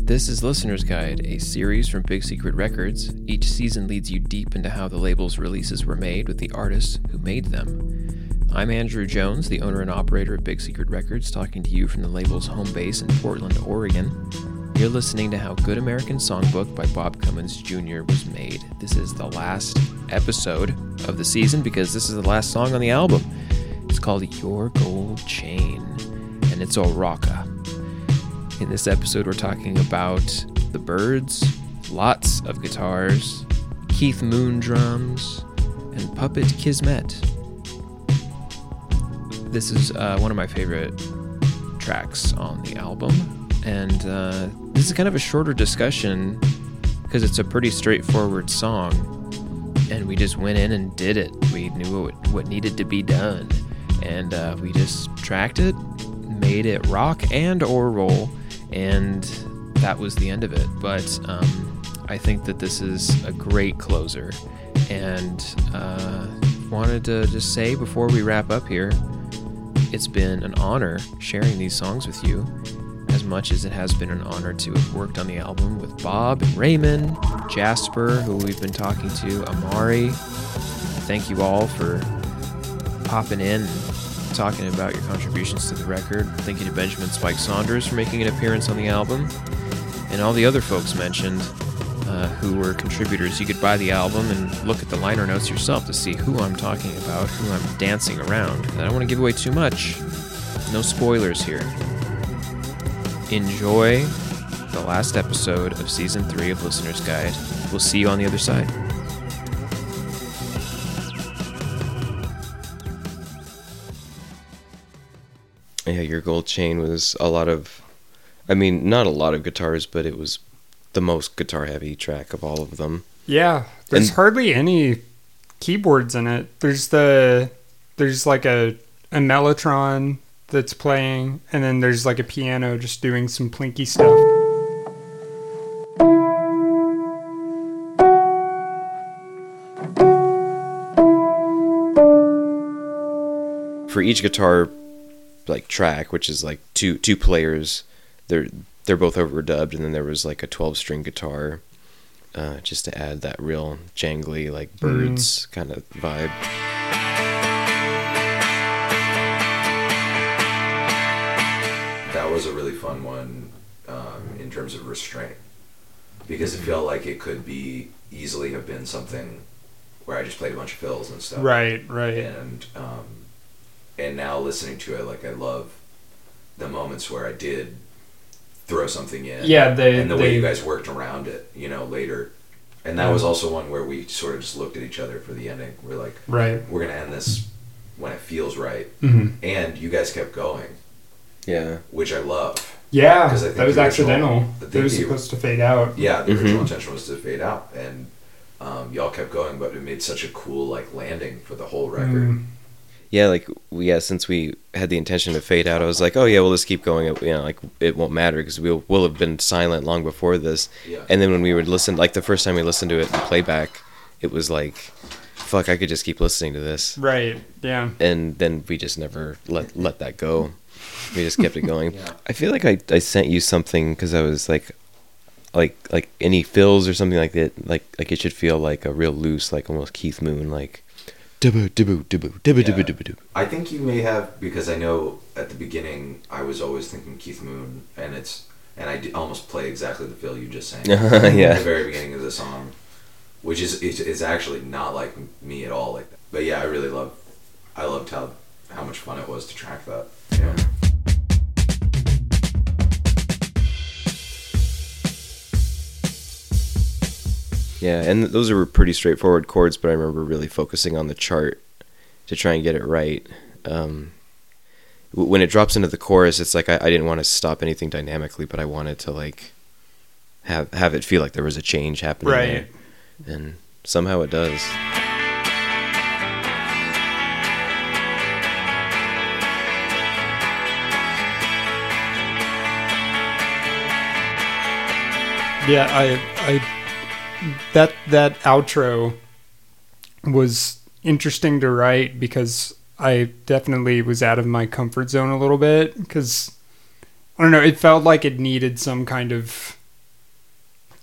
This is Listener's Guide, a series from Big Secret Records. Each season leads you deep into how the label's releases were made with the artists who made them. I'm Andrew Jones, the owner and operator of Big Secret Records, talking to you from the label's home base in Portland, Oregon. You're listening to How Good American Songbook by Bob Cummins Jr. was made. This is the last episode of the season because this is the last song on the album. It's called Your Gold Chain, and it's all rocka. In this episode, we're talking about the Byrds, lots of guitars, Keith Moon drums, and Puppet Kismet. This is one of my favorite tracks on the album, and this is kind of a shorter discussion because it's a pretty straightforward song, and we just went in and did it. We knew what needed to be done, and we just tracked it, made it rock and or roll, and that was the end of it. But I think that this is a great closer, and wanted to just say before we wrap up here, it's been an honor sharing these songs with you, as much as it has been an honor to have worked on the album with Bob and Raymond, Jasper, who we've been talking to, Amari. Thank you all for popping in and talking about your contributions to the record. Thank you to Benjamin Spike Saunders for making an appearance on the album, and all the other folks mentioned who were contributors. You could buy the album and look at the liner notes yourself to see who I'm talking about, who I'm dancing around. And I don't want to give away too much. No spoilers here. Enjoy the last episode of Season 3 of Listener's Guide. We'll see you on the other side. Yeah, Your Gold Chain was a lot of, not a lot of guitars, but it was the most guitar-heavy track of all of them. Yeah, there's hardly any keyboards in it. There's like a Mellotron that's playing, and then there's like a piano just doing some plinky stuff. For each guitar like track, which is like two players, they're both overdubbed, and then there was like a 12-string guitar just to add that real jangly like Byrds kind of vibe. That was a really fun one in terms of restraint, because it felt like it could be easily have been something where I just played a bunch of fills and stuff. Right. And now listening to it, like, I love the moments where I did throw something in. Yeah, and the way you guys worked around it, later. And that was also one where we sort of just looked at each other for the ending. We're like, right, we're going to end this when it feels right. Mm-hmm. And you guys kept going. Yeah. Which I love. Yeah, because I think that was accidental. It was supposed to fade out. Yeah, the original intention was to fade out. And y'all kept going, but it made such a cool like landing for the whole record. Yeah, since we had the intention to fade out, I was like, oh yeah, we'll just keep going. It won't matter because we'll have been silent long before this. Yeah. And then when we would listen, like the first time we listened to it in playback, it was like, fuck, I could just keep listening to this. Right. Yeah. And then we just never let that go. We just kept it going. Yeah. I feel like I sent you something because I was like any fills or something like that, like it should feel like a real loose, like almost Keith Moon, like. I think you may have, because I know at the beginning I was always thinking Keith Moon, and I almost play exactly the feel you just sang. Yeah. At the very beginning of the song, which is actually not like me at all like that. But yeah, I loved how much fun it was to track that. Yeah. Yeah, and those are pretty straightforward chords, but I remember really focusing on the chart to try and get it right. When it drops into the chorus, it's like I didn't want to stop anything dynamically, but I wanted to like have it feel like there was a change happening there. And somehow it does. Yeah, I that outro was interesting to write because I definitely was out of my comfort zone a little bit because I don't know, it felt like it needed some kind of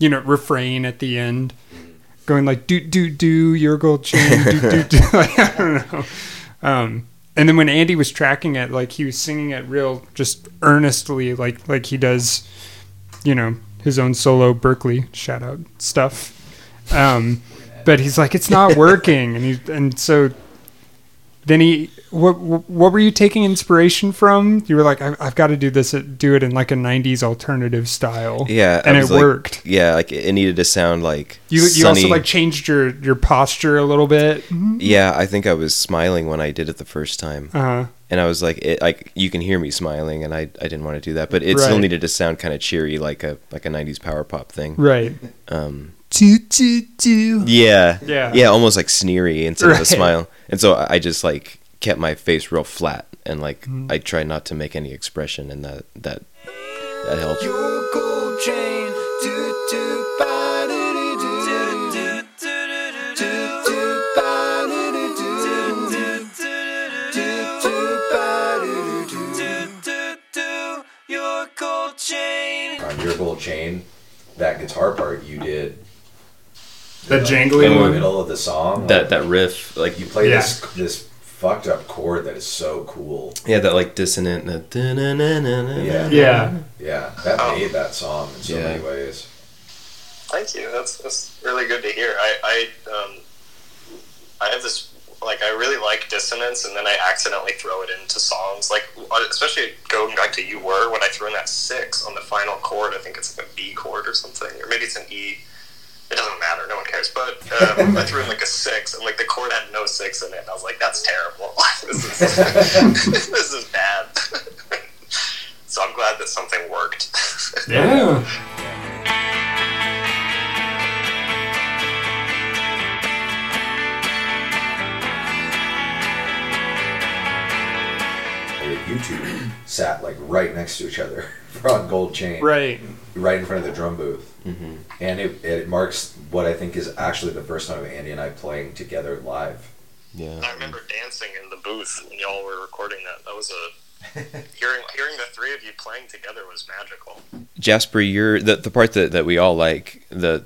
refrain at the end, going like do your gold chain, do. Like, I don't know. And then when Andy was tracking it, like he was singing it real just earnestly, like he does, his own solo Berkeley shout out stuff. But he's like, it's not working, and so then what were you taking inspiration from? You were like, I've got to do it in like a 90s alternative style. Yeah, and it worked. Yeah, like it needed to sound like you also like changed your posture a little bit. Yeah, I think I was smiling when I did it the first time. Uh-huh. And I was like, you can hear me smiling, and I didn't want to do that, but it still needed to sound kind of cheery, like a 90s power pop thing. Right. Yeah, almost like sneery instead of a smile. And so I just like kept my face real flat, and like I tried not to make any expression, and that helped. Your gold chain, your gold chain. On Your Gold Chain, that guitar part you did. The jangly in the one? middle of the song. That riff, like you play this fucked up chord that is so cool. Yeah, that like dissonant. Yeah. That made that song in so many ways. Thank you. That's really good to hear. I have this, like, I really like dissonance, and then I accidentally throw it into songs, like, especially going back to You Were, when I threw in that 6 on the final chord. I think it's like a B chord or something, or maybe it's an E. It doesn't matter, no one cares, but I threw in like a 6, and like the chord had no 6 in it, and I was like, that's terrible. This is bad. So I'm glad that something worked. Yeah. You two sat like right next to each other on Gold Chain, right in front of the drum booth, and it marks what I think is actually the first time Andy and I playing together live. Yeah, I remember dancing in the booth when y'all were recording that. That was hearing the three of you playing together was magical. Jasper, you're the part that we all like, the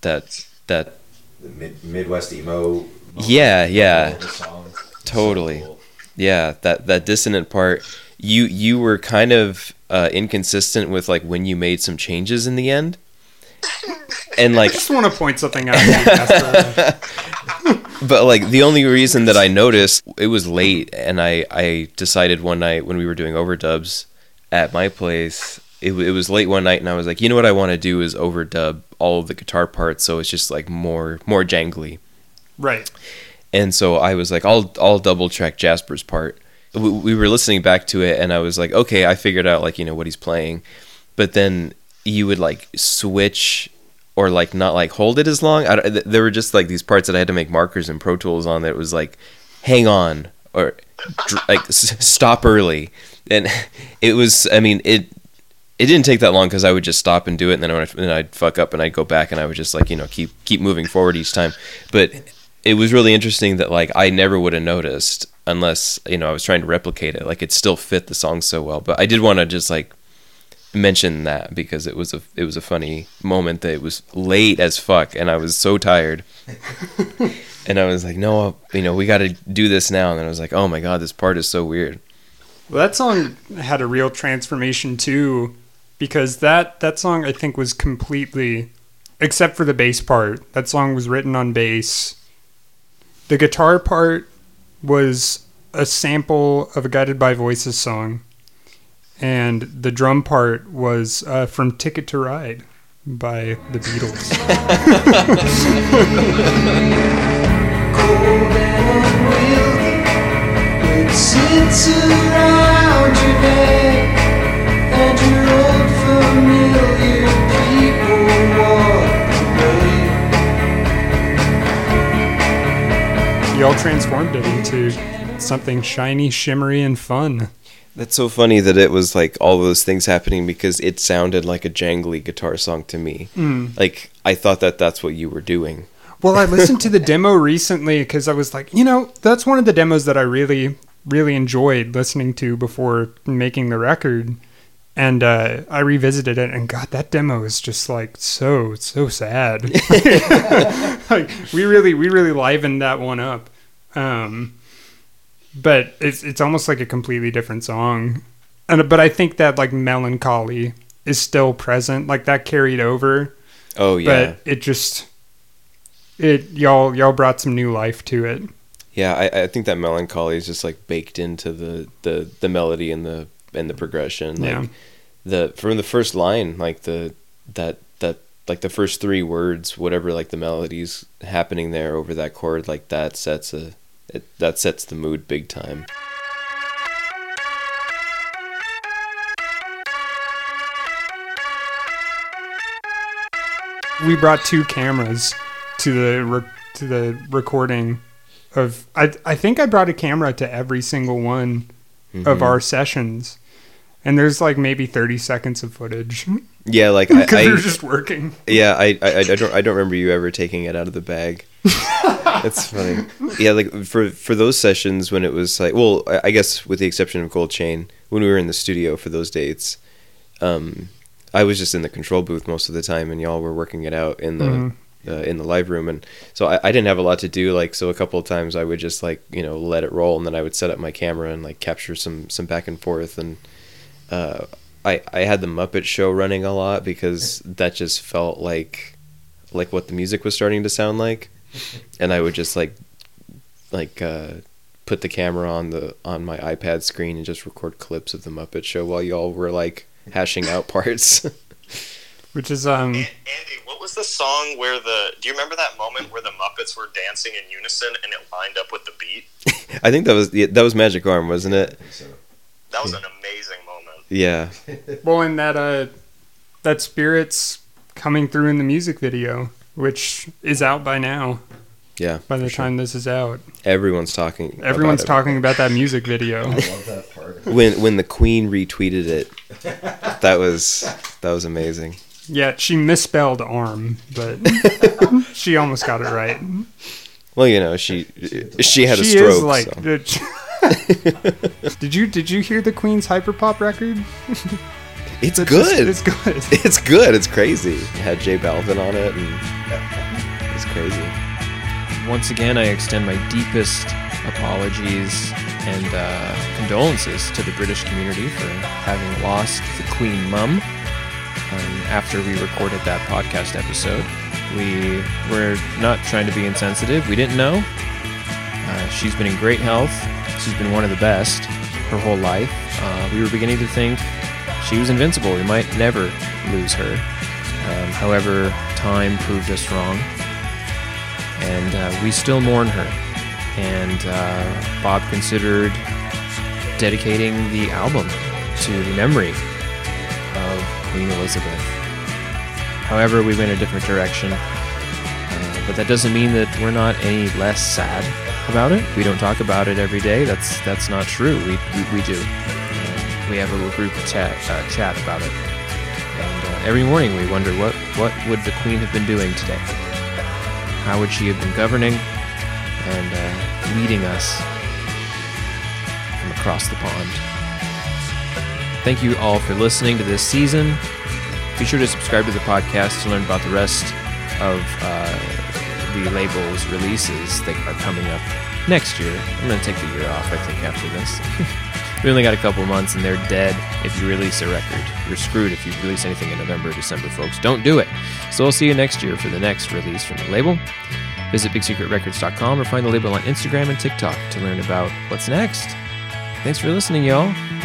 Midwest emo. Yeah. Totally. So cool. Yeah, that dissonant part. You were kind of inconsistent with like when you made some changes in the end, and like I just want to point something out. But like the only reason that I noticed, it was late, and I decided one night when we were doing overdubs at my place, it was late one night, and I was like, you know what I want to do is overdub all of the guitar parts, so it's just like more jangly. Right. And so I was like, I'll double track Jasper's part. We were listening back to it, and I was like, okay, I figured out like, what he's playing. But then you would like switch or like not like hold it as long. There were just like these parts that I had to make markers in Pro Tools on that it was like, hang on, or like stop early. And it was, I mean, it didn't take that long because I would just stop and do it, and then I'd fuck up and I'd go back and I would just like, keep moving forward each time. But it was really interesting that like I never would have noticed unless I was trying to replicate it. Like it still fit the song so well. But I did want to just like mention that because it was a funny moment that it was late as fuck and I was so tired. And I was like, no, we got to do this now. And then I was like, oh my god, this part is so weird. Well, that song had a real transformation too, because that song I think was completely, except for the bass part, that song was written on bass. The guitar part was a sample of a Guided by Voices song, and the drum part was from Ticket to Ride by the Beatles. Cold and unwieldy, it sits around your neck, and your old familiar people walk away. Y'all transformed it into something shiny, shimmery, and fun. That's so funny that it was like all those things happening because it sounded like a jangly guitar song to me. Like I thought that's what you were doing. Well, I listened to the demo recently because I was like, that's one of the demos that I really, really enjoyed listening to before making the record. And I revisited it, and God, that demo is just like so sad. Like we really livened that one up. But it's almost like a completely different song. But I think that like melancholy is still present, like that carried over. Oh yeah. But y'all brought some new life to it. Yeah, I think that melancholy is just like baked into the melody and the progression. Like from the first line, like that like the first three words, whatever, like the melody's happening there over that chord, like that sets the mood big time. We brought 2 cameras to the recording of. I think I brought a camera to every single one of our sessions, and there's like maybe 30 seconds of footage. Yeah, like because we were just working. Yeah, I don't remember you ever taking it out of the bag. That's funny. Yeah, like for those sessions when it was like, well, I guess with the exception of Gold Chain, when we were in the studio for those dates, I was just in the control booth most of the time, and y'all were working it out in the live room, and so I didn't have a lot to do. Like, so a couple of times I would just like let it roll, and then I would set up my camera and like capture some back and forth, and I had the Muppet Show running a lot because that just felt like what the music was starting to sound like, and I would just like put the camera on my iPad screen and just record clips of the Muppet Show while y'all were like hashing out parts. Which is Andy, what was the song where do you remember that moment where the Muppets were dancing in unison and it lined up with the beat? I think that was Magic Arm, wasn't it? I think so. That was an amazing moment. Yeah. Well, and that Spirit's coming through in the music video, which is out by now. Yeah. By the time this is out, everyone's talking. Talking about that music video. I love that part. When the Queen retweeted it, that was amazing. Yeah, she misspelled arm, but she almost got it right. Well, she had a she stroke. Is like, so. Did you hear the Queen's hyperpop record? It's good. It's good. It's good. It's crazy. It had J Balvin on it, and it's crazy. Once again, I extend my deepest apologies and condolences to the British community for having lost the Queen Mum. After we recorded that podcast episode, we were not trying to be insensitive. We didn't know. She's been in great health. She's been one of the best her whole life. We were beginning to think she was invincible. We might never lose her. However, time proved us wrong. And we still mourn her. And Bob considered dedicating the album to the memory of Queen Elizabeth. However, we went a different direction. But that doesn't mean that we're not any less sad about it. We don't talk about it every day. That's not true. We do. We have a little group chat about it. And every morning we wonder what would the Queen have been doing today? How would she have been governing and leading us from across the pond? Thank you all for listening to this season. Be sure to subscribe to the podcast to learn about the rest of the label's releases that are coming up next year. I'm going to take the year off, I think, after this. We only got a couple months and they're dead if you release a record. You're screwed if you release anything in November or December, folks. Don't do it. So we'll see you next year for the next release from the label. Visit BigSecretRecords.com or find the label on Instagram and TikTok to learn about what's next. Thanks for listening, y'all.